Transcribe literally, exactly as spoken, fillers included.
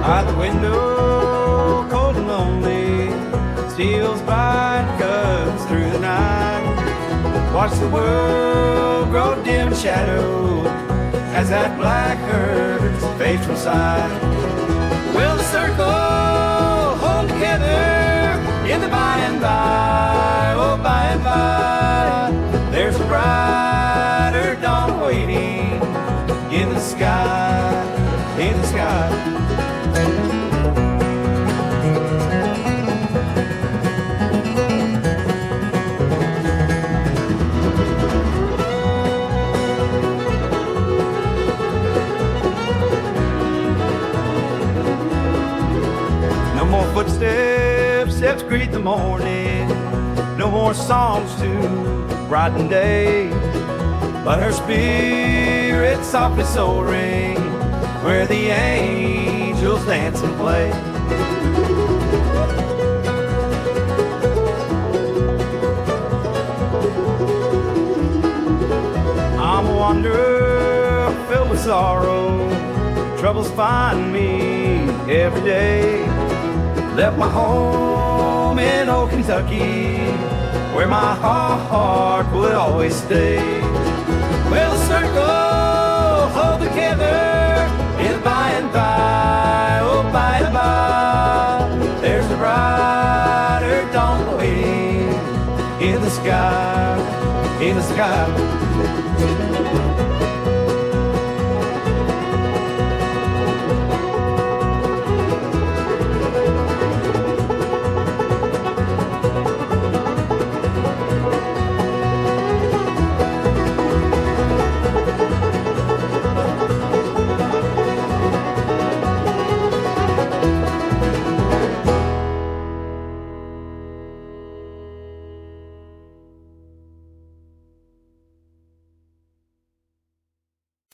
By the window, cold and lonely, steals by and cuts through the night. Watch the world grow dim and shadowed as that black curtain fades from sight. Will the circle hold together in the by and by? Oh, by and by, there's a brighter dawn waiting in the sky, in the sky. No more footsteps, steps greet the morning. No more songs to brighten day, but her spirit softly soaring where the angels dance and play. I'm a wanderer filled with sorrow, troubles find me every day. Left my home in old Kentucky, where my heart would always stay. Well, the circle hold together in the by and by, oh, by and by, there's a brighter dawn waiting in the sky, in the sky.